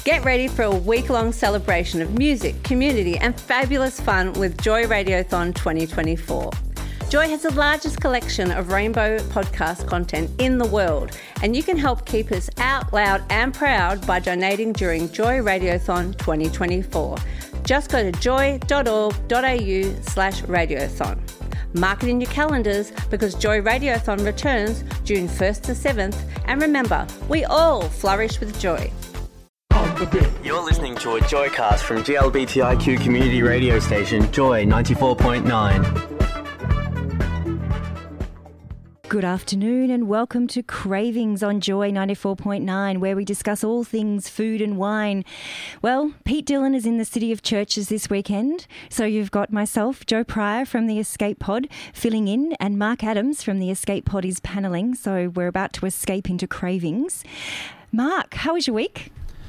Get ready for a week-long celebration of music, community and fabulous fun with Joy Radiothon 2024. Joy has the largest collection of rainbow podcast content in the world, and you can help keep us out loud and proud by donating during Joy Radiothon 2024. Just go to joy.org.au/radiothon. Mark it in your calendars because Joy Radiothon returns June 1st to 7th, and remember, we all flourish with joy. You're listening to a Joycast from GLBTIQ community radio station Joy 94.9. Good afternoon and welcome to Cravings on Joy 94.9, where we discuss all things food and wine. Well, Pete Dillon is in the City of Churches this weekend, so you've got myself, Joe Pryor from the Escape Pod, filling in, and Mark Adams from the Escape Pod is panelling, so we're about to escape into Cravings. Mark, how was your week?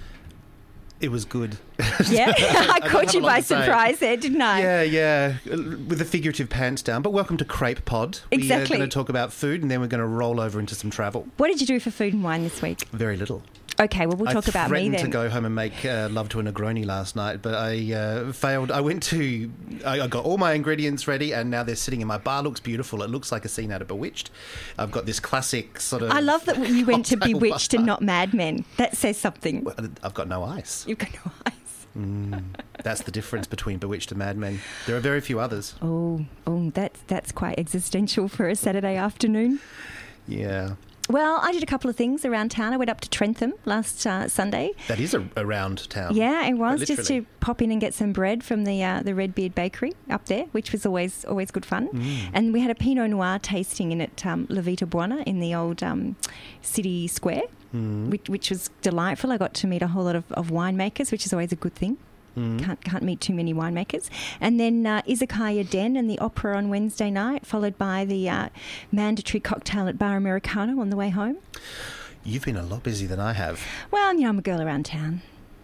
It was good. Yeah, I caught you by surprise there, didn't I? Yeah, with the figurative pants down. But welcome to Crepe Pod. Exactly. We're going to talk about food and then we're going to roll over into some travel. What did you do for food and wine this week? Very little. Okay, well, we'll talk about me then. I threatened to go home and make love to a Negroni last night, but I failed. I got all my ingredients ready and now they're sitting in my bar. Looks beautiful. It looks like a scene out of Bewitched. I've got this classic sort of... I love that you went to Bewitched and not Mad Men. That says something. Well, I've got no ice. You've got no ice. That's the difference between Bewitched and Mad Men. There are very few others. Oh, that's quite existential for a Saturday afternoon. Yeah. Well, I did a couple of things around town. I went up to Trentham last Sunday. That is around town. Yeah, it was, just literally. to pop in and get some bread from the Redbeard Bakery up there, which was always good fun. And we had a Pinot Noir tasting in at La Vita Buona in the old city square, which was delightful. I got to meet a whole lot of winemakers, which is always a good thing. Can't meet too many winemakers. And then Izakaya Den and the opera on Wednesday night, followed by the mandatory cocktail at Bar Americano on the way home. You've been a lot busier than I have. Well, I'm a girl around town.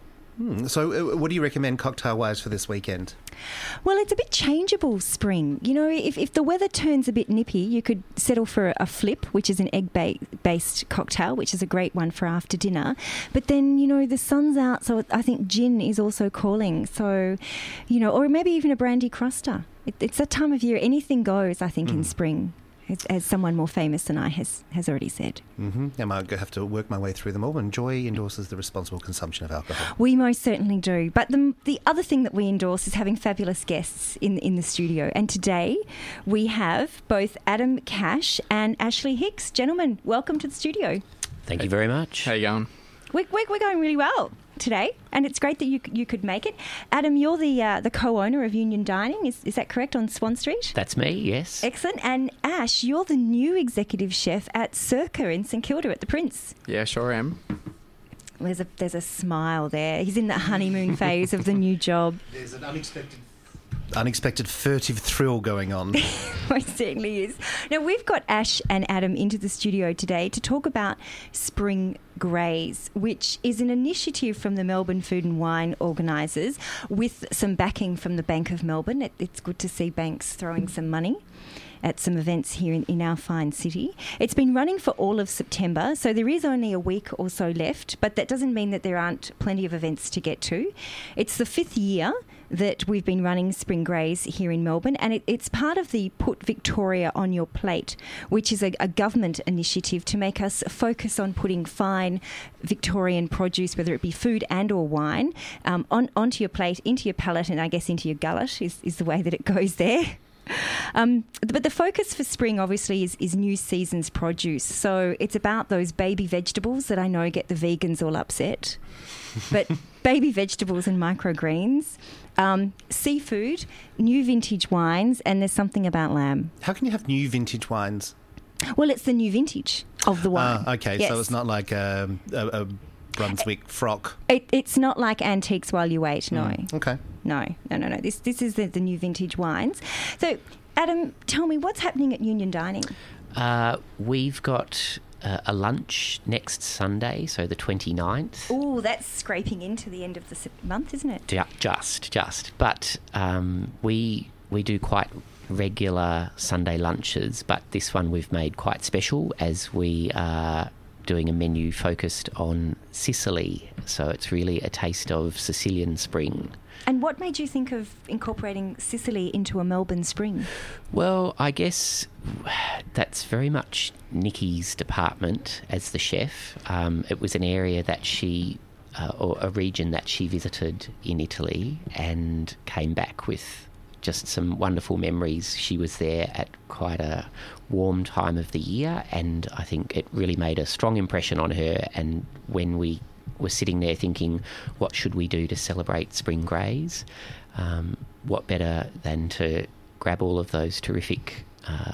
So what do you recommend cocktail-wise for this weekend? Well, it's a bit changeable, spring. You know, if the weather turns a bit nippy, you could settle for a flip, which is an egg-based cocktail, which is a great one for after dinner. But then, the sun's out, so I think gin is also calling. So, or maybe even a brandy cruster. It's that time of year. Anything goes, I think, in spring. As someone more famous than I has already said. I might have to work my way through them all, and Joy endorses the responsible consumption of alcohol. We most certainly do. But the other thing that we endorse is having fabulous guests in the studio. And today we have both Adam Cash and Ashley Hicks. Gentlemen, welcome to the studio. Thank you very much. How you going? We're going really well today, and it's great that you could make it. Adam, you're the co-owner of Union Dining, is that correct, on Swan Street? That's me, yes. Excellent. And Ash, you're the new executive chef at Circa in St Kilda at the Prince. Yeah, sure am. There's a smile there. He's in the honeymoon phase of the new job. There's an unexpected furtive thrill going on. Most certainly is. Now, we've got Ash and Adam into the studio today to talk about Spring Greys, which is an initiative from the Melbourne Food and Wine organisers with some backing from the Bank of Melbourne. It's good to see banks throwing some money at some events here in our fine city. It's been running for all of September, so there is only a week or so left, but that doesn't mean that there aren't plenty of events to get to. It's the 5th year that we've been running Spring Greys here in Melbourne, and it's part of the Put Victoria on Your Plate, which is a government initiative to make us focus on putting fine Victorian produce, whether it be food and or wine, onto your plate, into your palate, and I guess into your gullet is the way that it goes there. But the focus for spring obviously is new season's produce. So it's about those baby vegetables that I know get the vegans all upset. But baby vegetables and microgreens, seafood, new vintage wines, and there's something about lamb. How can you have new vintage wines? Well, it's the new vintage of the wine. Okay, yes. So it's not like a Brunswick frock. It's not like antiques while you wait, no. Okay. No. This is the new vintage wines. So, Adam, tell me, what's happening at Union Dining? We've got a lunch next Sunday, so the 29th. Oh, that's scraping into the end of the month, isn't it? Just. But we do quite regular Sunday lunches, but this one we've made quite special as we are doing a menu focused on Sicily. So it's really a taste of Sicilian spring. And what made you think of incorporating Sicily into a Melbourne spring? Well, I guess that's very much Nikki's department as the chef. It was an area that she, or a region that she visited in Italy and came back with just some wonderful memories. She was there at quite a warm time of the year, and I think it really made a strong impression on her. And when we were sitting there thinking, what should we do to celebrate Spring Greys? What better than to grab all of those terrific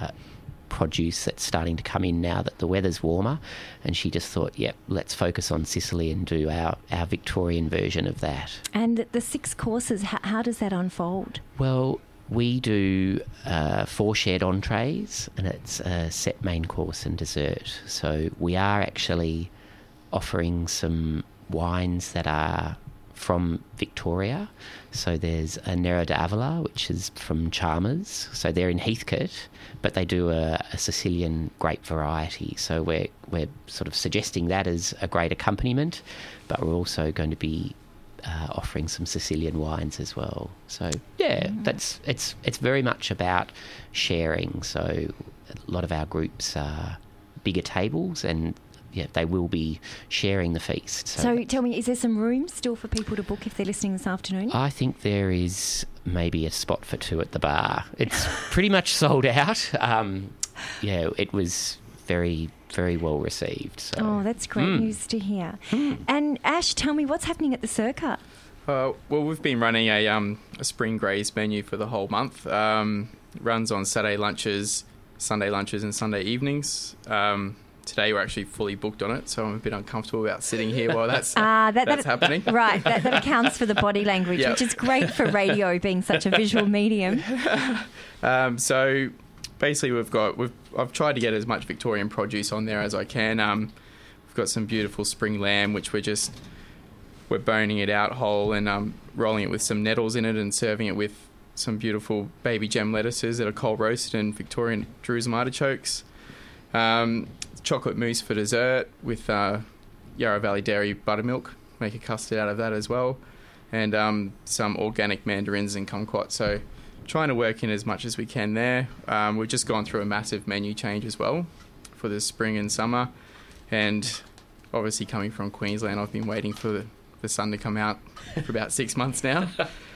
produce that's starting to come in now that the weather's warmer. And she just thought, yep, let's focus on Sicily and do our Victorian version of that. And the 6 courses, how does that unfold? Well, we do 4 shared entrees, and it's a set main course and dessert. So we are actually offering some wines that are from Victoria. So there's a Nero d'Avola, which is from Chalmers. So they're in Heathcote, but they do a Sicilian grape variety. So we're sort of suggesting that as a great accompaniment, but we're also going to be offering some Sicilian wines as well. So yeah, it's very much about sharing. So a lot of our groups are bigger tables, and yeah, they will be sharing the feast. So tell me, is there some room still for people to book if they're listening this afternoon? I think there is maybe a spot for 2 at the bar. It's pretty much sold out. Yeah, it was very, very well received. So. Oh, that's great news to hear. And Ash, tell me, what's happening at the Circa? Well, we've been running a Spring Greys menu for the whole month. Runs on Saturday lunches, Sunday lunches and Sunday evenings. Today we're actually fully booked on it, so I'm a bit uncomfortable about sitting here while that's happening. Right, that accounts for the body language, which is great for radio being such a visual medium. So basically I've tried to get as much Victorian produce on there as I can. We've got some beautiful spring lamb, which we're boning it out whole and rolling it with some nettles in it and serving it with some beautiful baby gem lettuces that are cold roasted and Victorian Jerusalem artichokes. Chocolate mousse for dessert with Yarra Valley Dairy buttermilk. Make a custard out of that as well. And some organic mandarins and kumquat. So trying to work in as much as we can there. We've just gone through a massive menu change as well for the spring and summer. And obviously coming from Queensland, I've been waiting for the sun to come out for about 6 months now.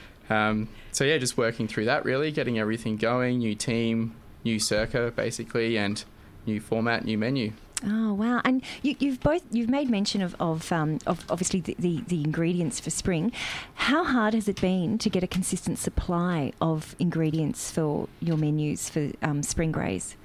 So yeah, just working through that really, getting everything going, new team, new Circa basically, and new format, new menu. Oh wow! And you've made mention of obviously the ingredients for spring. How hard has it been to get a consistent supply of ingredients for your menus for Spring Greys?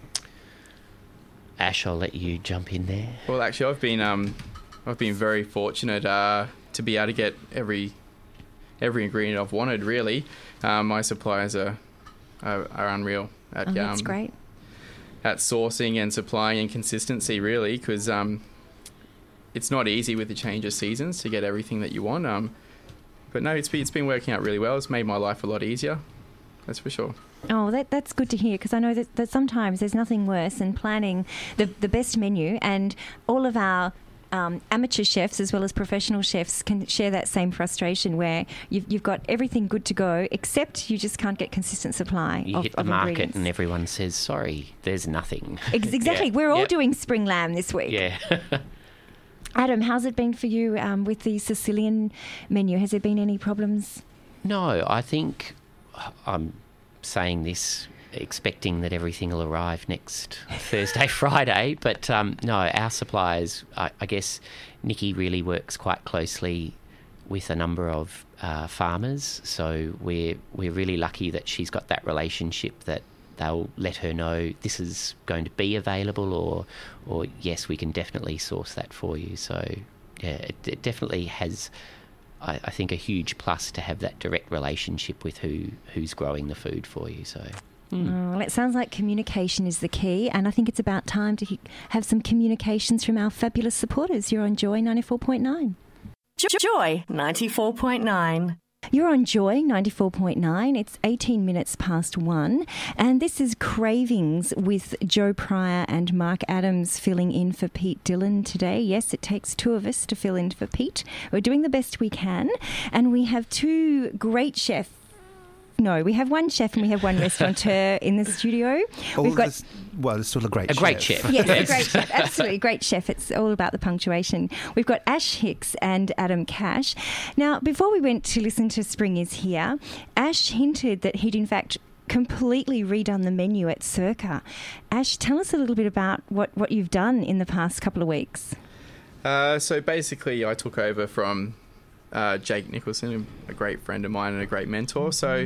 Ash, I'll let you jump in there. Well, actually, I've been very fortunate to be able to get every ingredient I've wanted. Really, my suppliers are unreal at that's great. At sourcing and supplying and consistency, really, because it's not easy with the change of seasons to get everything that you want. But no, it's been working out really well. It's made my life a lot easier, that's for sure. Oh, that's good to hear, because I know that sometimes there's nothing worse than planning the best menu, and all of our amateur chefs as well as professional chefs can share that same frustration where you've got everything good to go except you just can't get consistent supply you of hit the market ingredients. And everyone says, sorry, there's nothing. Exactly. Yeah. We're all doing spring lamb this week. Yeah. Adam, how's it been for you with the Sicilian menu? Has there been any problems? No, I think I'm saying this expecting that everything will arrive next Thursday, Friday. But no, our suppliers, I guess Nikki really works quite closely with a number of farmers. So we're really lucky that she's got that relationship that they'll let her know this is going to be available or yes, we can definitely source that for you. So yeah, it definitely has, I think, a huge plus to have that direct relationship with who's growing the food for you. So. Well, it sounds like communication is the key, and I think it's about time to have some communications from our fabulous supporters. You're on Joy 94.9. Joy 94.9. You're on Joy 94.9. It's 18 minutes past 1. And this is Cravings with Joe Pryor and Mark Adams filling in for Pete Dillon today. Yes, it takes two of us to fill in for Pete. We're doing the best we can. And we have two great chefs. No, we have one chef and we have one restaurateur in the studio. We've got there's still a great chef. Yes, a great chef. Absolutely, great chef. It's all about the punctuation. We've got Ash Hicks and Adam Cash. Now, before we went to listen to Spring Is Here, Ash hinted that he'd in fact completely redone the menu at Circa. Ash, tell us a little bit about what you've done in the past couple of weeks. So basically, I took over from Jake Nicholson, a great friend of mine and a great mentor. So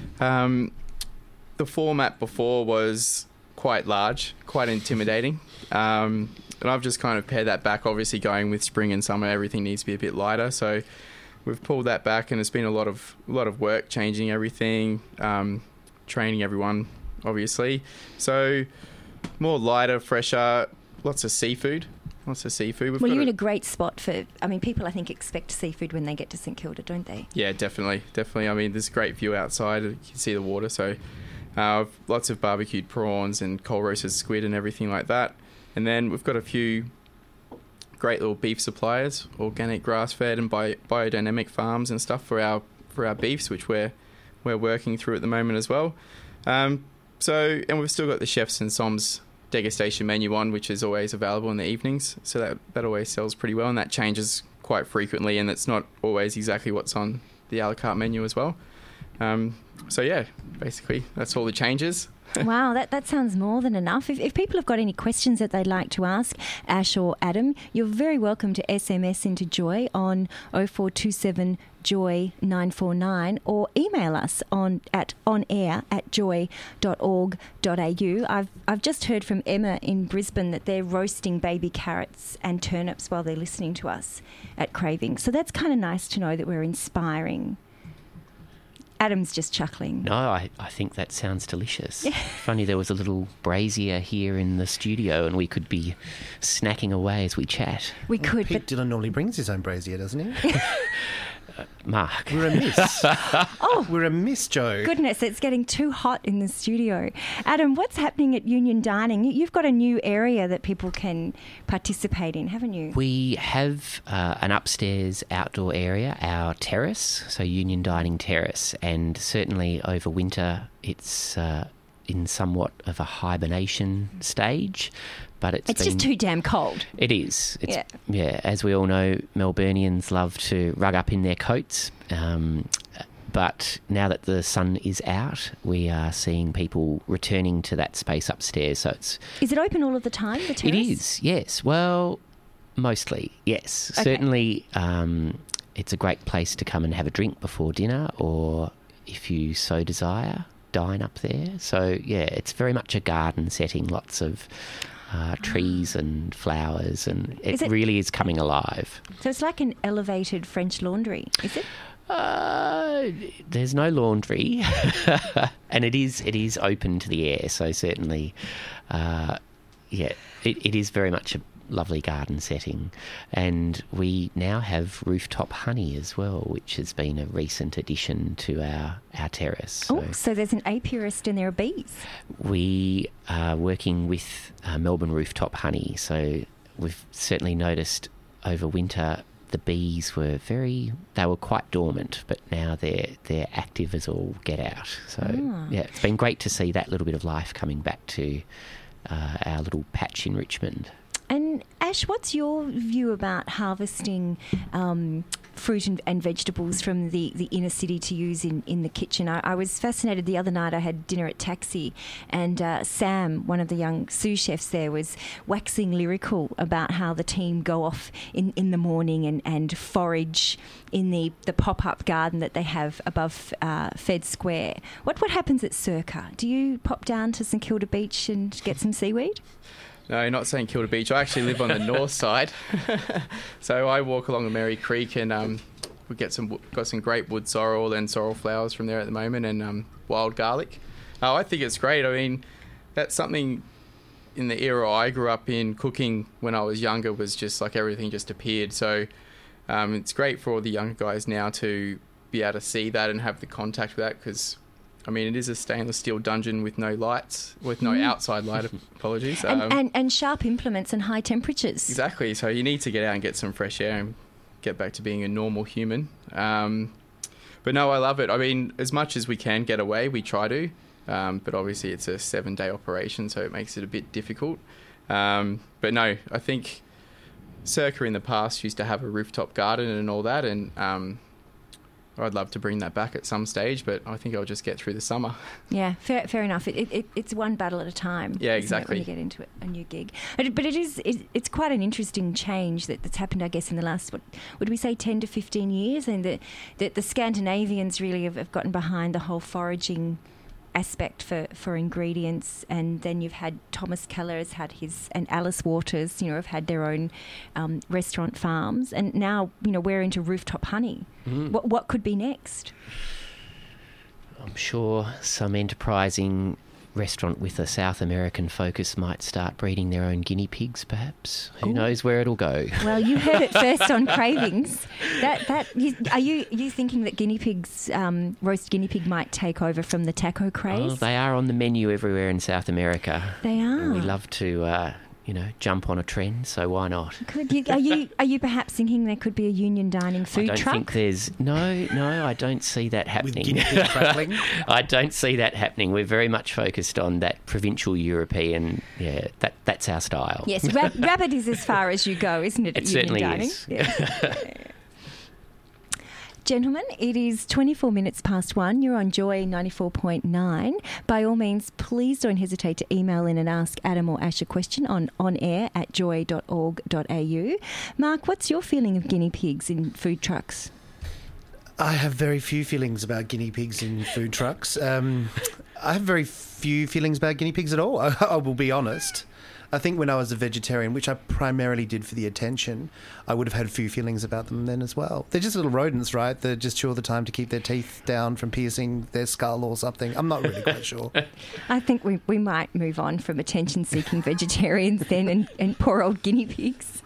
the format before was quite large, quite intimidating. And I've just kind of pared that back. Obviously, going with spring and summer, everything needs to be a bit lighter. So we've pulled that back, and it's been a lot of work changing everything, training everyone, obviously. So more lighter, fresher, lots of seafood. Well, you're in a great spot for... I mean, people, I think, expect seafood when they get to St Kilda, don't they? Yeah, definitely. I mean, there's a great view outside. You can see the water. So lots of barbecued prawns and cold roasted squid and everything like that. And then we've got a few great little beef suppliers, organic grass-fed and biodynamic farms and stuff for our beefs, which we're working through at the moment as well. And we've still got the Chefs and Soms degustation menu on, which is always available in the evenings, so that always sells pretty well, and that changes quite frequently, and it's not always exactly what's on the a la carte menu as well. So yeah, basically that's all the changes. Wow, that sounds more than enough. If people have got any questions that they'd like to ask Ash or Adam, you're very welcome to SMS into Joy on 0427 Joy 949 or email us at onair@joy.org.au. I've just heard from Emma in Brisbane that they're roasting baby carrots and turnips while they're listening to us at Cravings. So that's kind of nice to know that we're inspiring. Adam's just chuckling. No, I think that sounds delicious. Funny, there was a little brazier here in the studio and we could be snacking away as we chat. We could. Pete Dillon normally brings his own brazier, doesn't he? Mark. We're amiss. We're amiss, Joe. Goodness, it's getting too hot in the studio. Adam, what's happening at Union Dining? You've got a new area that people can participate in, haven't you? We have an upstairs outdoor area, our terrace, so Union Dining Terrace, and certainly over winter it's in somewhat of a hibernation stage. But it's just too damn cold. It is. Yeah, as we all know, Melburnians love to rug up in their coats. But now that the sun is out, we are seeing people returning to that space upstairs. So Is it open all of the time, the terrace? It is, yes. Well, mostly, yes. Okay. Certainly it's a great place to come and have a drink before dinner, or if you so desire, dine up there. So, yeah, it's very much a garden setting, lots of trees and flowers, and it really is coming alive. So it's like an elevated French Laundry, is it? There's no laundry, and it is open to the air. So certainly, it is very much a lovely garden setting, and we now have rooftop honey as well, which has been a recent addition to our terrace. So there's an apiarist and there are bees. We are working with Melbourne Rooftop Honey, so we've certainly noticed over winter the bees were quite dormant, but now they're active as all get out. So yeah, it's been great to see that little bit of life coming back to our little patch in Richmond. And Ash, what's your view about harvesting fruit and vegetables from the inner city to use in the kitchen? I was fascinated the other night. I had dinner at Taxi, and Sam, one of the young sous chefs there, was waxing lyrical about how the team go off in the morning and forage in the pop-up garden that they have above Fed Square. What happens at Circa? Do you pop down to St Kilda Beach and get some seaweed? No, not St Kilda Beach. I actually live on the north side, so I walk along the Merry Creek, and we got some great wood sorrel and sorrel flowers from there at the moment, and wild garlic. I think it's great. I mean, that's something in the era I grew up in. Cooking when I was younger was just like everything just appeared. So it's great for all the younger guys now to be able to see that and have the contact with that, because I mean, it is a stainless steel dungeon with no lights, with no outside light, apologies. And sharp implements and high temperatures. Exactly. So you need to get out and get some fresh air and get back to being a normal human. But no, I love it. I mean, as much as we can get away, we try to. But obviously it's a 7-day operation, so it makes it a bit difficult. But no, I think Circa in the past used to have a rooftop garden and all that, and I'd love to bring that back at some stage, but I think I'll just get through the summer. Yeah, fair enough. It's one battle at a time. Yeah, exactly. When you get into a new gig. But it's quite an interesting change that's happened, I guess, in the last, what would we say, 10 to 15 years? And the Scandinavians really have gotten behind the whole foraging aspect for ingredients, and then you've had Thomas Keller has had his, and Alice Waters, have had their own restaurant farms, and now we're into rooftop honey. What could be next? I'm sure some enterprising restaurant with a South American focus might start breeding their own guinea pigs, perhaps. Who knows where it'll go? Well, you heard it first on Cravings. Are you thinking that guinea pigs, roast guinea pig, might take over from the taco craze? Oh, they are on the menu everywhere in South America. They are. And we love to jump on a trend, so why not? Are you perhaps thinking there could be a union dining food truck? I don't think there's... No, I don't see that happening. With guinea pig crackling? I don't see that happening. We're very much focused on that provincial European... Yeah, that's our style. Yes, rabbit is as far as you go, isn't it? It certainly is. Yeah. Gentlemen, it is 24 minutes past 1. You're on Joy 94.9. By all means, please don't hesitate to email in and ask Adam or Ash a question on onair@joy.org.au. Mark, what's your feeling of guinea pigs in food trucks? I have very few feelings about guinea pigs in food trucks. I have very few feelings about guinea pigs at all, I will be honest. I think when I was a vegetarian, which I primarily did for the attention, I would have had a few feelings about them then as well. They're just little rodents, right? They're just chew all the time to keep their teeth down from piercing their skull or something. I'm not really quite sure. I think we might move on from attention-seeking vegetarians then and poor old guinea pigs.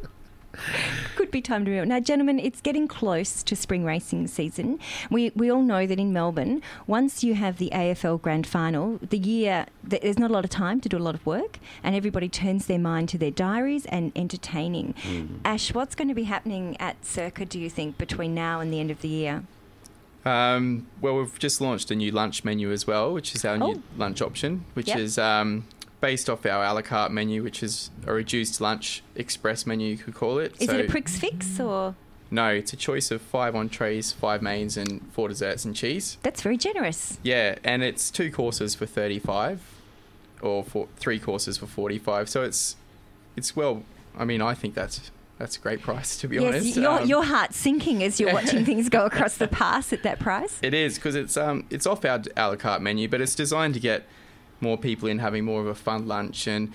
Could be time to move on. Now, gentlemen, it's getting close to spring racing season. We all know that in Melbourne, once you have the AFL Grand Final, there's not a lot of time to do a lot of work, and everybody turns their mind to their diaries and entertaining. Ash, what's going to be happening at Circa, do you think, between now and the end of the year? Well, we've just launched a new lunch menu as well, which is our new lunch option, which is... based off our a la carte menu, which is a reduced lunch express menu, you could call it. Is it a Prix Fixe or...? No, it's a choice of 5 entrees, 5 mains and 4 desserts and cheese. That's very generous. Yeah, and it's 2 courses for 35 or 3 courses for 45. So it's well, I mean, I think that's a great price, to be honest. Your heart's sinking as you're watching things go across the pass at that price. It is, because it's off our a la carte menu, but it's designed to get more people in, having more of a fun lunch and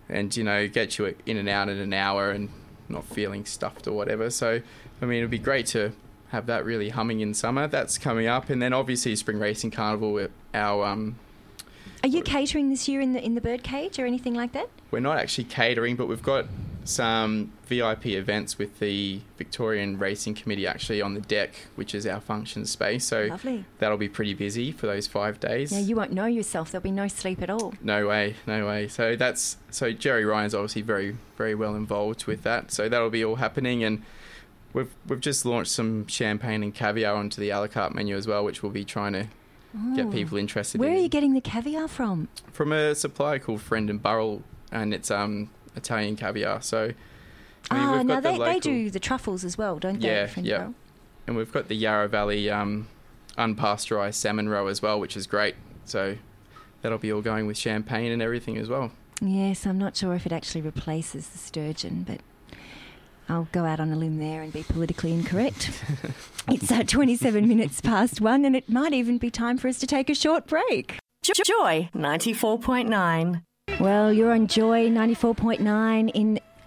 get you in and out in an hour and not feeling stuffed or whatever. So, I mean, it'd be great to have that really humming in summer. That's coming up. And then obviously Spring Racing Carnival, our... Are you catering this year in the birdcage or anything like that? We're not actually catering, but we've got some VIP events with the Victorian Racing Committee actually on the deck, which is our function space. So lovely. That'll be pretty busy for those 5 days. Yeah, you won't know yourself. There'll be no sleep at all. No way. So Jerry Ryan's obviously very, very well involved with that. So that'll be all happening, and we've just launched some champagne and caviar onto the a la carte menu as well, which we'll be trying to get people interested in. Where are you getting the caviar from? From a supplier called Friend and Burrell, and it's Italian caviar. So we've got they do the truffles as well, don't they? Yeah. And we've got the Yarra Valley unpasteurised salmon roe as well, which is great. So that'll be all going with champagne and everything as well. Yes, I'm not sure if it actually replaces the sturgeon, but I'll go out on a limb there and be politically incorrect. It's 27 minutes past 1, and it might even be time for us to take a short break. Joy 94.9. Well, you're on Joy 94.9 in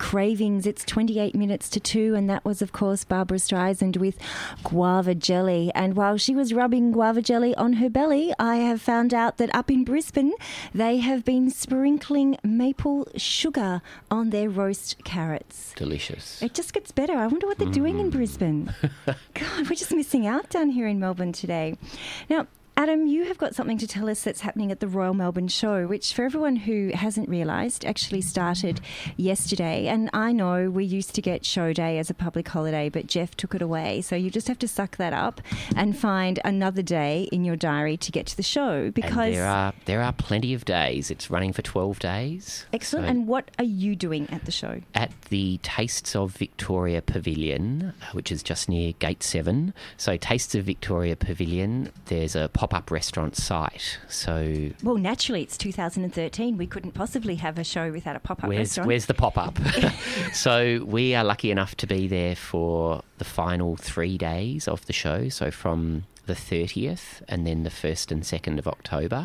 Cravings. It's 28 minutes to 2, and that was, of course, Barbara Streisand with Guava Jelly. And while she was rubbing guava jelly on her belly, I have found out that up in Brisbane, they have been sprinkling maple sugar on their roast carrots. Delicious. It just gets better. I wonder what they're doing in Brisbane. God, we're just missing out down here in Melbourne today. Now, Adam, you have got something to tell us that's happening at the Royal Melbourne Show, which for everyone who hasn't realised actually started yesterday. And I know we used to get show day as a public holiday, but Jeff took it away. So you just have to suck that up and find another day in your diary to get to the show, because and there are plenty of days. It's running for 12 days. Excellent. So And what are you doing at the show? at the Tastes of Victoria Pavilion, which is just near Gate 7. So Tastes of Victoria Pavilion, there's a pop-up restaurant site. So Well, naturally, it's 2013. We couldn't possibly have a show without a pop-up restaurant. where's the pop-up? So we are lucky enough to be there for the final 3 days of the show. So from the 30th and then the 1st and 2nd of October.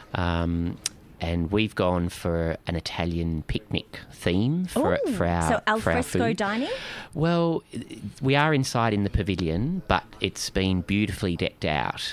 And we've gone for an Italian picnic theme for our so al for our fresco food. dining? Well, we are inside in the pavilion, but it's been beautifully decked out.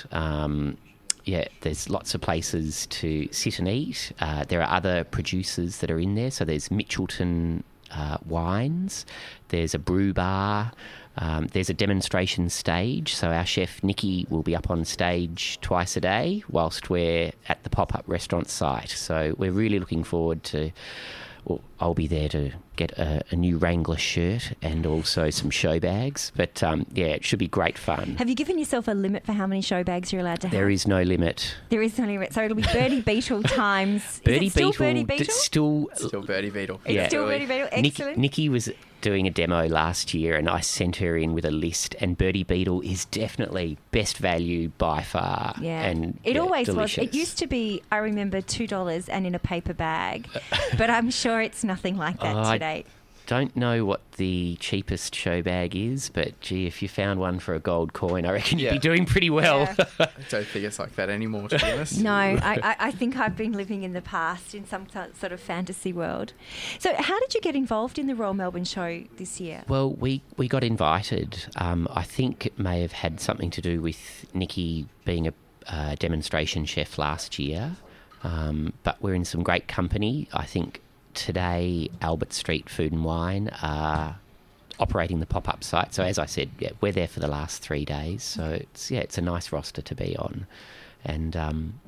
There's lots of places to sit and eat. There are other producers that are in there. So there's Mitchelton Wines. There's a brew bar. There's a demonstration stage. So our chef, Nikki, will be up on stage twice a day whilst we're at the pop-up restaurant site. So we're really looking forward to... Well, I'll be there to get a new Wrangler shirt and also some show bags. But, it should be great fun. Have you given yourself a limit for how many show bags you're allowed to have? There is no limit. There is no limit. So it'll be Birdie Beetle times... Birdie is it still Beetle. Birdie Beetle? Still Birdie Beetle. It's still Birdie Beetle. Excellent. Nikki was doing a demo last year and I sent her in with a list, and Birdie Beetle is definitely best value by far. Yeah. And it always delicious. was. It used to be, I remember, $2 and in a paper bag. But I'm sure it's nothing like that today. Don't know what the cheapest show bag is, but gee, if you found one for a gold coin, I reckon you'd be doing pretty well. Yeah. I don't think it's like that anymore, to be honest. No, I think I've been living in the past in some sort of fantasy world. So how did you get involved in the Royal Melbourne Show this year? Well, we got invited. I think it may have had something to do with Nikki being a demonstration chef last year, but we're in some great company. I think today Albert Street Food and Wine are operating the pop-up site. So as I said, we're there for the last 3 days. So it's a nice roster to be on, and I'm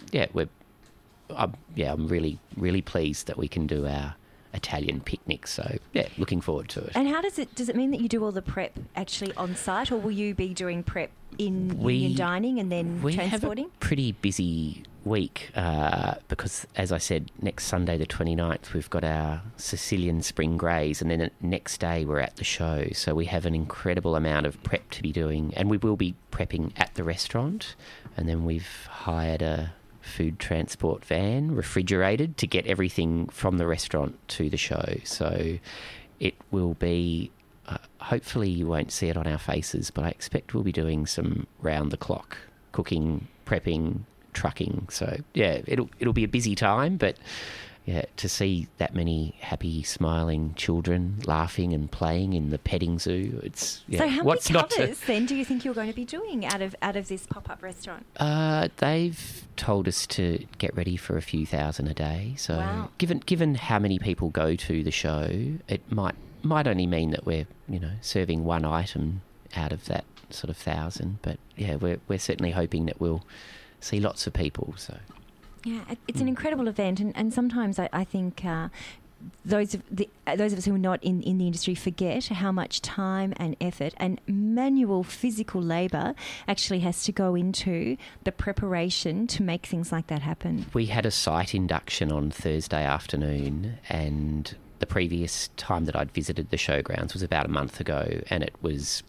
really, really pleased that we can do our Italian picnic. So looking forward to it. And how does it mean that you do all the prep actually on site, or will you be doing prep in Union Dining and then transporting? We have a pretty busy week because, as I said, next Sunday the 29th we've got our Sicilian Spring Greys, and then the next day we're at the show. So we have an incredible amount of prep to be doing, and we will be prepping at the restaurant, and then we've hired a food transport van, refrigerated, to get everything from the restaurant to the show. So it will be... hopefully you won't see it on our faces, but I expect we'll be doing some round-the-clock cooking, prepping, trucking. So, it'll be a busy time, but, to see that many happy, smiling children laughing and playing in the petting zoo, it's... So how many covers, then, do you think you're going to be doing out of this pop-up restaurant? They've told us to get ready for a few thousand a day. So, wow. given how many people go to the show, it might only mean that we're serving one item out of that sort of 1,000, but we're certainly hoping that we'll see lots of people. So it's an incredible event, and sometimes I think those of us who are not in the industry forget how much time and effort and manual physical labour actually has to go into the preparation to make things like that happen. We had a site induction on Thursday afternoon, and the previous time that I'd visited the showgrounds was about a month ago, and it was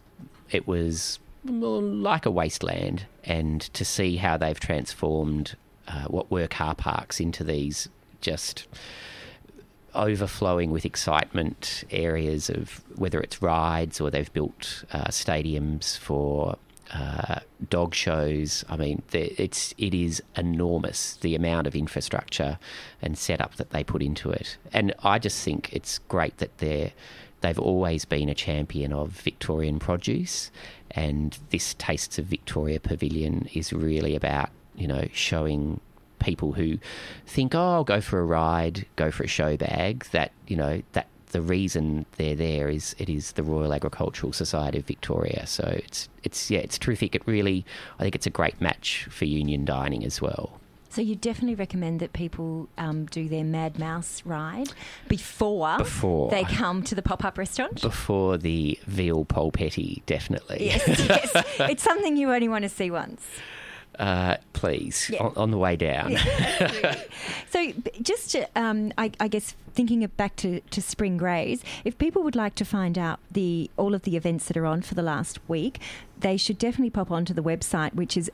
like a wasteland. And to see how they've transformed what were car parks into these just overflowing with excitement areas of whether it's rides or they've built stadiums for dog shows. I mean, it is enormous, the amount of infrastructure and setup that they put into it. And I just think it's great that they've always been a champion of Victorian produce, and this Tastes of Victoria Pavilion is really about, showing people who think, I'll go for a ride, go for a show bag, that the reason they're there is the Royal Agricultural Society of Victoria. So it's terrific. I think it's a great match for union dining as well. So you definitely recommend that people do their Mad Mouse ride before they come to the pop-up restaurant? Before the veal polpetti, definitely. Yes. It's something you only want to see once. Please, on the way down. Yeah, so just to, I guess, thinking back to Spring Greys, if people would like to find out all of the events that are on for the last week, they should definitely pop onto the website, which is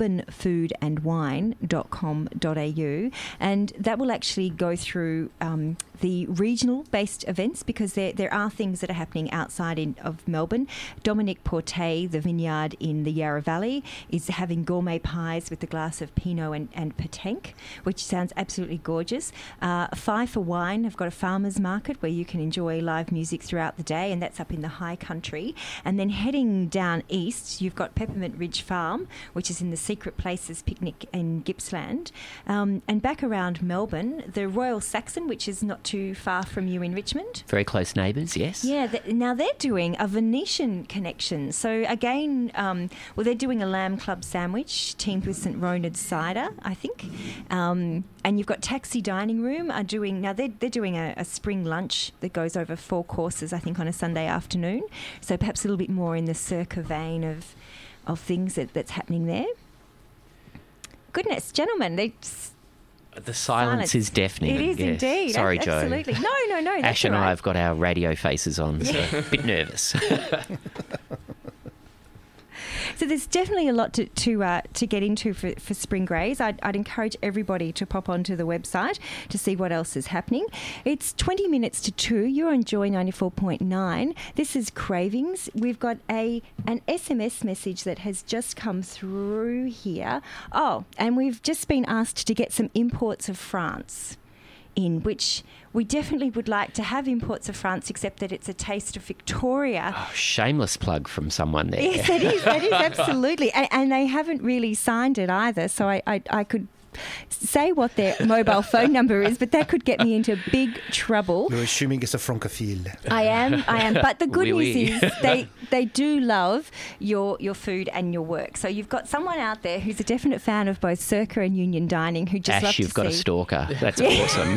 melbournefoodandwine.com.au, and that will actually go through the regional-based events, because there are things that are happening outside of Melbourne. Dominic Portet, the vineyard in the Yarra Valley, is having gourmet pies with a glass of Pinot and Petanque, which sounds absolutely gorgeous. Five for Wine have got a farmers market where you can enjoy live music throughout the day, and that's up in the high country. And then heading down east, you've got Peppermint Ridge Farm, which is in the Secret Places picnic in Gippsland. And back around Melbourne, the Royal Saxon, which is not too far from you in Richmond. Very close neighbours, yes. Yeah, now they're doing a Venetian connection. So again, they're doing a lamb club sandwich teamed with St Ronard's cider, I think. And you've got Taxi Dining Room they're doing a spring lunch that goes over 4 courses, I think, on a Sunday afternoon. So perhaps a little bit more in the circa vein of things that's happening there. Goodness, gentlemen, the silence is deafening. It is indeed. Sorry, absolutely. Joe. No. That's Ash and all right. I have got our radio faces on, so a bit nervous. So there's definitely a lot to get into for Spring Greys. I'd encourage everybody to pop onto the website to see what else is happening. It's 20 minutes to 2. You're on Joy 94.9. This is Cravings. We've got an SMS message that has just come through here. Oh, and we've just been asked to get some imports of France in, which we definitely would like to have imports of France, except that it's a Taste of Victoria. Oh, shameless plug from someone there. Yes, that is absolutely. And they haven't really signed it either, so I could say what their mobile phone number is, but that could get me into big trouble. You're assuming it's a francophile. I am. But the good news is they do love your food and your work. So you've got someone out there who's a definite fan of both Circa and Union Dining who just love to see. Ash, you've got a stalker. That's awesome.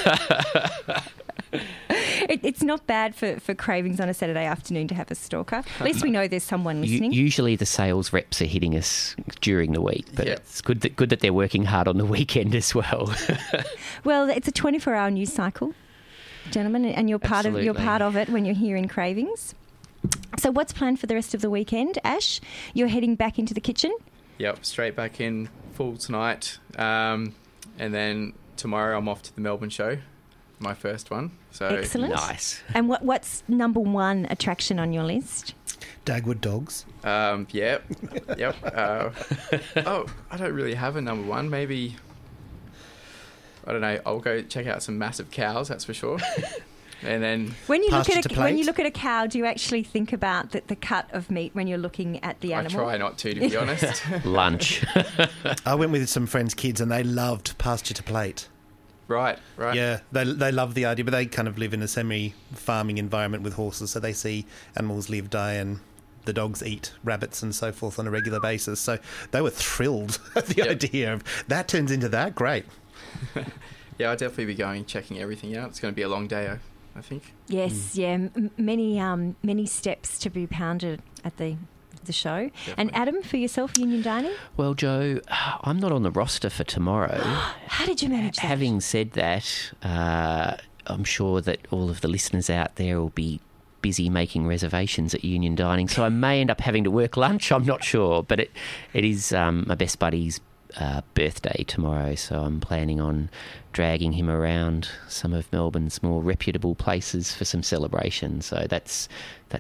It's not bad for Cravings on a Saturday afternoon to have a stalker. At least we know there's someone listening. Usually the sales reps are hitting us during the week, but it's good that they're working hard on the weekend as well. Well, it's a 24-hour news cycle, gentlemen, and you're part of it when you're here in Cravings. So what's planned for the rest of the weekend, Ash? You're heading back into the kitchen? Yep, straight back in full tonight. And then tomorrow I'm off to the Melbourne show, my first one. So excellent. Nice. And what's number one attraction on your list? Dagwood dogs. Yep. I don't really have a number one. Maybe, I don't know, I'll go check out some massive cows, that's for sure. And then when you look at a cow, do you actually think about the cut of meat when you're looking at the animal? I try not to be honest. Lunch. I went with some friends' kids and they loved pasture to plate. Right. Yeah, they love the idea, but they kind of live in a semi-farming environment with horses, so they see animals live, die, and the dogs eat rabbits and so forth on a regular basis. So they were thrilled at the idea of that turns into that. Great. Yeah, I'll definitely be going, checking everything out. It's going to be a long day, I think. Yes, many steps to be pounded at the show. Definitely. And Adam, for yourself, Union Dining? Well, Joe, I'm not on the roster for tomorrow. How did you manage that? Having said that, I'm sure that all of the listeners out there will be busy making reservations at Union Dining, so I may end up having to work lunch. I'm not sure, but it is my best buddy's birthday tomorrow, so I'm planning on dragging him around some of Melbourne's more reputable places for some celebration. So that's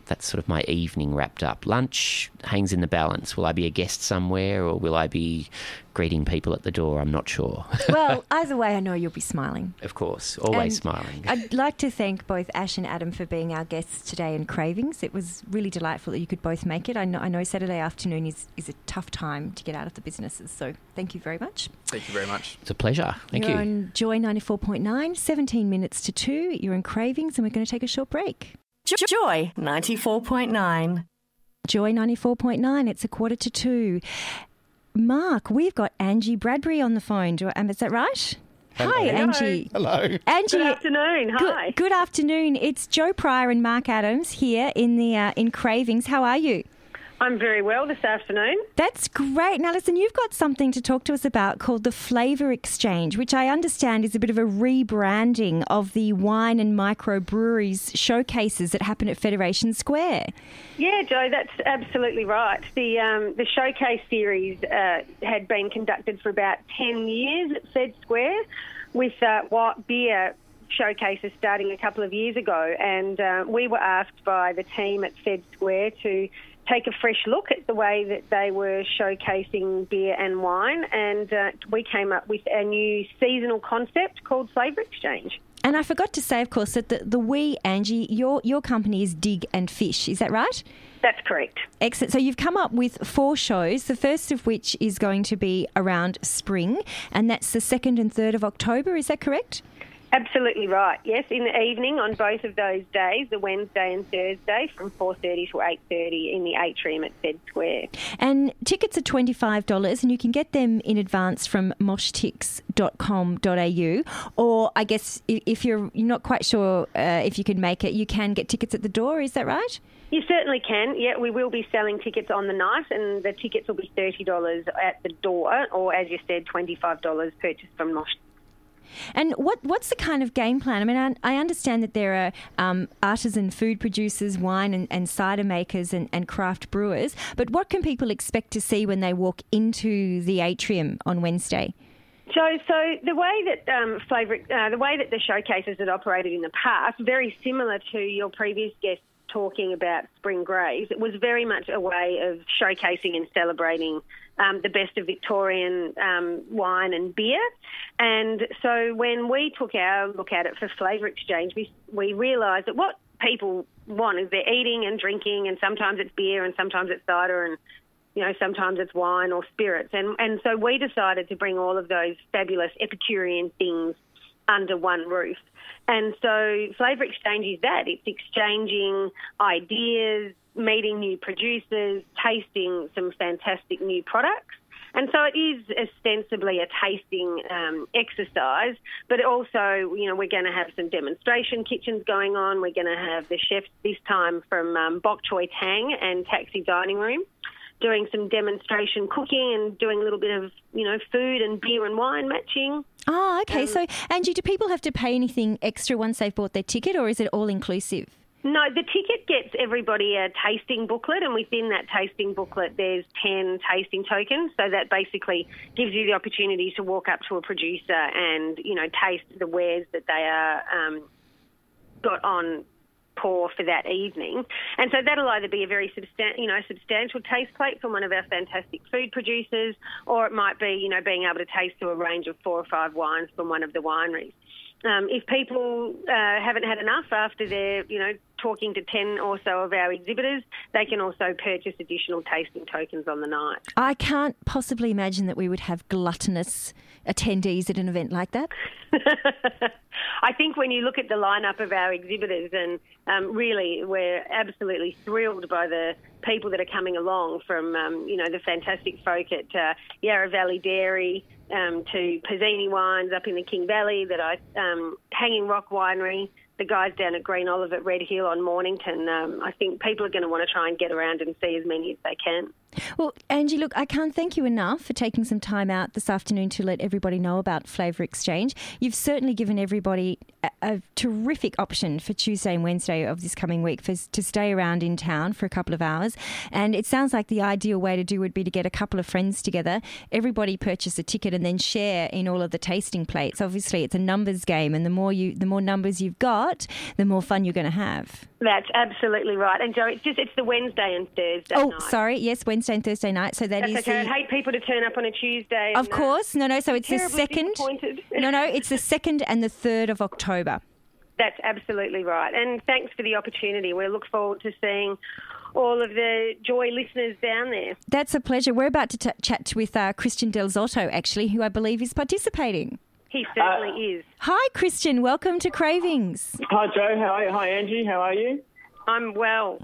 that's sort of my evening wrapped up. Lunch hangs in the balance. Will I be a guest somewhere, or will I be greeting people at the door? I'm not sure. Well, either way, I know you'll be smiling. Of course, always smiling. I'd like to thank both Ash and Adam for being our guests today in Cravings. It was really delightful that you could both make it. I know Saturday afternoon is a tough time to get out of the businesses, so thank you very much. Thank you very much. It's a pleasure. Thank You're you. on Joy 94.9, 17 minutes to 2. You're in Cravings, and we're going to take a short break. Joy 94.9. Joy 94.9, it's 1:45. Mark, we've got Angie Bradbury on the phone. Is that right? Hello. Hi, Angie. Hello. Angie. Good afternoon. Hi. Good afternoon. It's Joe Pryor and Mark Adams here in Cravings. How are you? I'm very well this afternoon. That's great. Now, listen, you've got something to talk to us about called the Flavour Exchange, which I understand is a bit of a rebranding of the wine and microbreweries showcases that happen at Federation Square. Yeah, Joe, that's absolutely right. The showcase series had been conducted for about 10 years at Fed Square, with beer showcases starting a couple of years ago, and we were asked by the team at Fed Square to take a fresh look at the way that they were showcasing beer and wine, and we came up with a new seasonal concept called Flavour Exchange. And I forgot to say, of course, that Angie, your company is Dig and Fish. Is that right? That's correct. Excellent. So you've come up with 4 shows, the first of which is going to be around spring, and that's the 2nd and 3rd of October. Is that correct? Absolutely right. Yes, in the evening on both of those days, the Wednesday and Thursday, from 4:30 to 8:30 in the atrium at Fed Square. And tickets are $25, and you can get them in advance from moshtix.com.au. Or I guess if you're not quite sure if you can make it, you can get tickets at the door. Is that right? You certainly can. Yeah, we will be selling tickets on the night, and the tickets will be $30 at the door, or as you said, $25 purchased from Mosh. And what's the kind of game plan? I mean, I understand that there are artisan food producers, wine and cider makers and craft brewers, but what can people expect to see when they walk into the atrium on Wednesday? So the way that the way that the showcases had operated in the past, very similar to your previous guest talking about Spring Greys, it was very much a way of showcasing and celebrating the best of Victorian wine and beer. And so when we took our look at it for Flavour Exchange, we realised that what people want is they're eating and drinking, and sometimes it's beer and sometimes it's cider, and sometimes it's wine or spirits. And so we decided to bring all of those fabulous Epicurean things under one roof. And so Flavour Exchange is that. It's exchanging ideas, meeting new producers, tasting some fantastic new products. And so it is ostensibly a tasting exercise, but also, we're going to have some demonstration kitchens going on. We're going to have the chefs this time from Bok Choy Tang and Taxi Dining Room doing some demonstration cooking and doing a little bit of, food and beer and wine matching. Oh, okay. So, Angie, do people have to pay anything extra once they've bought their ticket, or is it all inclusive? No, the ticket gets everybody a tasting booklet, and within that tasting booklet there's 10 tasting tokens. So that basically gives you the opportunity to walk up to a producer and, taste the wares that they are got on pour for that evening. And so that'll either be a very substantial taste plate from one of our fantastic food producers, or it might be, being able to taste through a range of 4 or 5 wines from one of the wineries. If people haven't had enough after they're, talking to 10 or so of our exhibitors, they can also purchase additional tasting tokens on the night. I can't possibly imagine that we would have gluttonous attendees at an event like that. I think when you look at the lineup of our exhibitors, and really we're absolutely thrilled by the people that are coming along from, the fantastic folk at Yarra Valley Dairy, to Pizzini Wines up in the King Valley, Hanging Rock Winery, the guys down at Green Olive at Red Hill on Mornington. I think people are going to want to try and get around and see as many as they can. Well, Angie, look, I can't thank you enough for taking some time out this afternoon to let everybody know about Flavour Exchange. You've certainly given everybody a terrific option for Tuesday and Wednesday of this coming week to stay around in town for a couple of hours. And it sounds like the ideal way to do would be to get a couple of friends together, everybody purchase a ticket and then share in all of the tasting plates. Obviously, it's a numbers game, and the more numbers you've got, the more fun you're going to have. That's absolutely right. And Joe, it's the Wednesday and Thursday night. Oh, sorry. Yes, Wednesday and Thursday night. So that's okay. I'd hate people to turn up on a Tuesday. Of course. No. So it's the 2nd. No. It's the 2nd and the 3rd of October. That's absolutely right. And thanks for the opportunity. We look forward to seeing all of the Joy listeners down there. That's a pleasure. We're about to chat with Christian Del Zotto, actually, who I believe is participating. He certainly is. Hi, Christian. Welcome to Cravings. Hi, Joe. How are you? Hi, Angie. How are you? I'm well.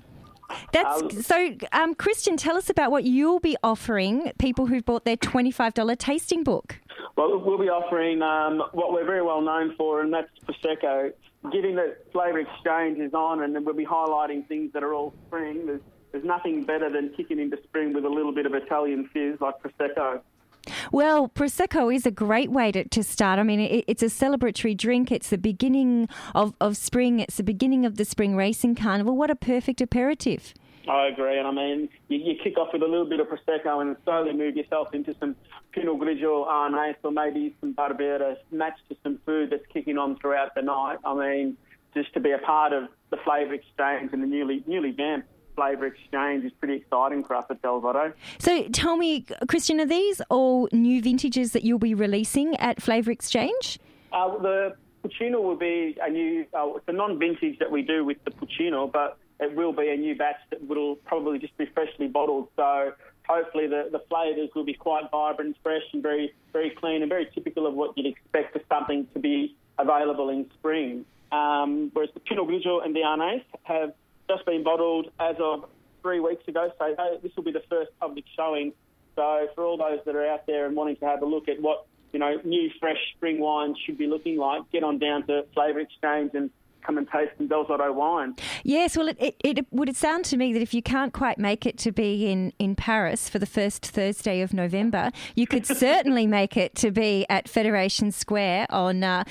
Christian, tell us about what you'll be offering people who've bought their $25 tasting book. Well, we'll be offering what we're very well known for, and that's Prosecco. Given that Flavour Exchange is on, and then we'll be highlighting things that are all spring, there's nothing better than kicking into spring with a little bit of Italian fizz like Prosecco. Well, Prosecco is a great way to start. I mean, it's a celebratory drink. It's the beginning of spring. It's the beginning of the spring racing carnival. What a perfect aperitif. I agree. And I mean, you kick off with a little bit of Prosecco and slowly move yourself into some Pinot Grigio, Arnais, or maybe some Barbera, matched to some food that's kicking on throughout the night. I mean, just to be a part of the Flavour Exchange and the newly vamped Flavour Exchange is pretty exciting for us at Del Zotto. So tell me, Christian, are these all new vintages that you'll be releasing at Flavour Exchange? The Puccino will be a new, it's a non-vintage that we do with the Puccino, but it will be a new batch that will probably just be freshly bottled. So hopefully the flavours will be quite vibrant, fresh and very, very clean and very typical of what you'd expect for something to be available in spring. Whereas the Pinot Grigio and the Arnais have just been bottled as of 3 weeks ago, so this will be the first public showing. So for all those that are out there and wanting to have a look at what new fresh spring wines should be looking like, get on down to Flavour Exchange and come and taste some Del Zotto wine. Yes, well, it would sound to me that if you can't quite make it to be in Paris for the first Thursday of November, you could certainly make it to be at Federation Square on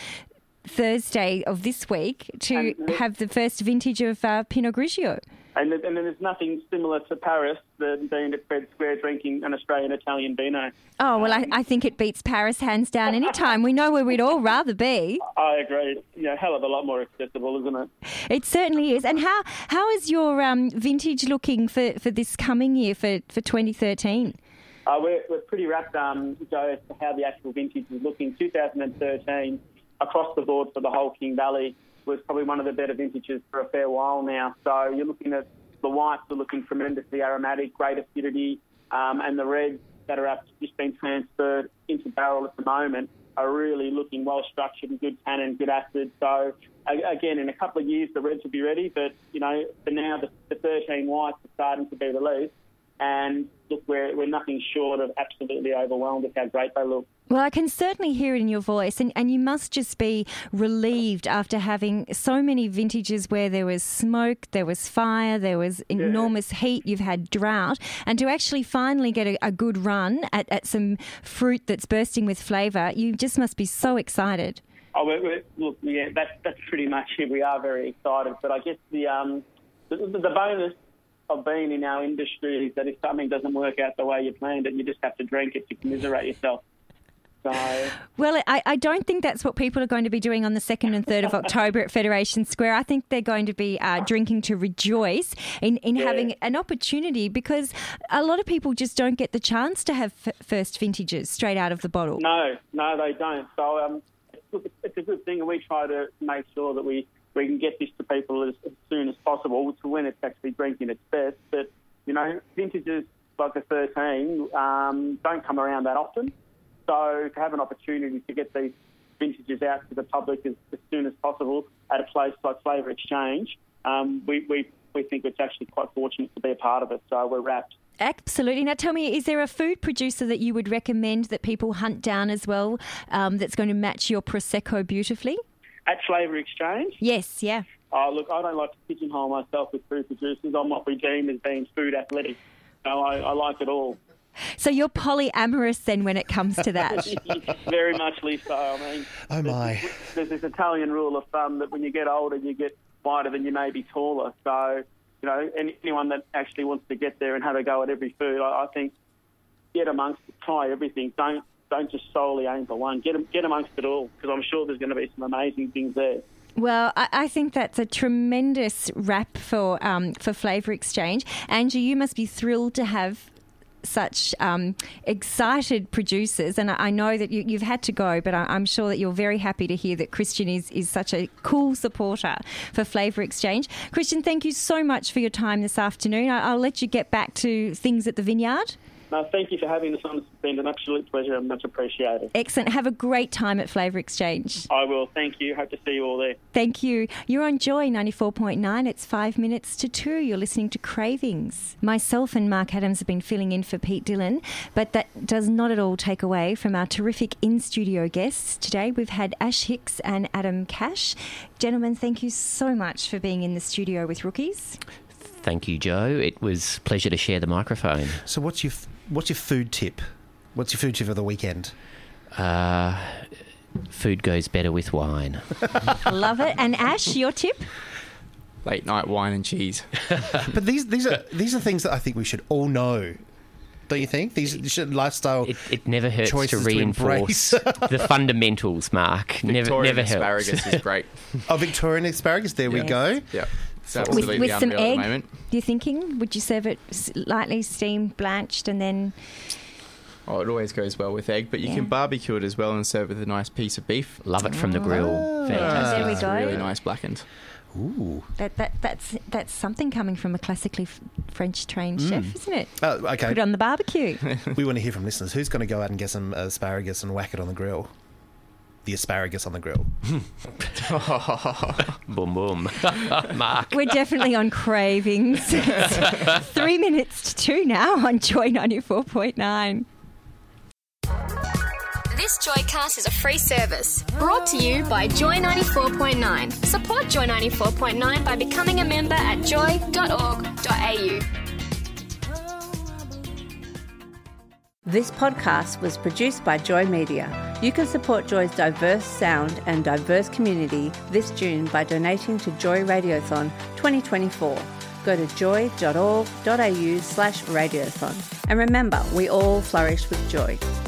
Thursday of this week to have the first vintage of Pinot Grigio. And then there's nothing similar to Paris than being at Fed Square drinking an Australian Italian Vino. Oh, well, I think it beats Paris hands down any time. We know where we'd all rather be. I agree. Hell of a lot more accessible, isn't it? It certainly is. And how is your vintage looking for this coming year, for 2013? We're pretty wrapped, Joe, as to how the actual vintage is looking. 2013, across the board for the whole King Valley, was probably one of the better vintages for a fair while now. So you're looking at the whites are looking tremendously aromatic, great acidity, and the reds that are just been transferred into barrel at the moment are really looking well structured and good tannin, good acid. So again, in a couple of years the reds will be ready, but for now the 13 whites are starting to be released, and look, we're nothing short of absolutely overwhelmed at how great they look. Well, I can certainly hear it in your voice, and you must just be relieved after having so many vintages where there was smoke, there was fire, there was enormous heat, you've had drought, and to actually finally get a good run at some fruit that's bursting with flavour, you just must be so excited. That's pretty much it. We are very excited, but I guess the bonus of being in our industry is that if something doesn't work out the way you planned it, you just have to drink it to commiserate yourself. So. Well, I don't think that's what people are going to be doing on the 2nd and 3rd of October at Federation Square. I think they're going to be drinking to rejoice in having an opportunity, because a lot of people just don't get the chance to have first vintages straight out of the bottle. No, they don't. So it's a good thing, and we try to make sure that we can get this to people as soon as possible to when it's actually drinking its best. But, vintages like the 13 don't come around that often. So to have an opportunity to get these vintages out to the public as soon as possible at a place like Flavour Exchange, we think it's actually quite fortunate to be a part of it. So we're wrapped. Absolutely. Now tell me, is there a food producer that you would recommend that people hunt down as well that's going to match your Prosecco beautifully? At Flavour Exchange? Yes, yeah. Oh, look, I don't like to pigeonhole myself with food producers. I'm what we deem as being food athletic. I like it all. So you're polyamorous then when it comes to that? Very muchly so. I mean, oh my! There's this Italian rule of thumb that when you get older, you get wider than you may be taller. So, anyone that actually wants to get there and have a go at every food, I think get amongst it, try everything. Don't just solely aim for one. Get amongst it all, because I'm sure there's going to be some amazing things there. Well, I think that's a tremendous wrap for Flavour Exchange. Angie, you must be thrilled to have such excited producers, and I know that you've had to go, but I'm sure that you're very happy to hear that Christian is such a cool supporter for Flavour Exchange. Christian, thank you so much for your time this afternoon. I'll let you get back to things at the vineyard. No, thank you for having us on. It's been an absolute pleasure and much appreciated. Excellent. Have a great time at Flavour Exchange. I will. Thank you. Hope to see you all there. Thank you. You're on Joy 94.9. It's 5 minutes to 2. You're listening to Cravings. Myself and Mark Adams have been filling in for Pete Dillon, but that does not at all take away from our terrific in-studio guests. Today we've had Ash Hicks and Adam Cash. Gentlemen, thank you so much for being in the studio with Rookies. Thank you, Joe. It was a pleasure to share the microphone. So what's your food tip? What's your food tip of the weekend? Food goes better with wine. Love it. And Ash, your tip? Late night wine and cheese. But these are things that I think we should all know. Don't you think? These lifestyle it never hurts to choices reinforce the fundamentals, Mark. Victorian never asparagus helps. is great. Oh, Victorian asparagus. There we go. Yeah. It's absolutely with some unreal egg, at the moment. you're thinking? Would you serve it lightly steamed, blanched, and then... Oh, it always goes well with egg, but you can barbecue it as well and serve it with a nice piece of beef. Love it from the grill. There we It's go. really nice blackened. Ooh. That's something coming from a classically French trained chef, isn't it? Oh, okay. Put it on the barbecue. We want to hear from listeners. Who's going to go out and get some asparagus and whack it on the grill? The asparagus on the grill. Boom, boom. Mark. We're definitely on Cravings. 3 minutes to 2 now on Joy 94.9. This Joycast is a free service brought to you by Joy 94.9. Support Joy 94.9 by becoming a member at joy.org.au. This podcast was produced by Joy Media. You can support Joy's diverse sound and diverse community this June by donating to Joy Radiothon 2024. Go to joy.org.au/radiothon. And remember, we all flourish with joy.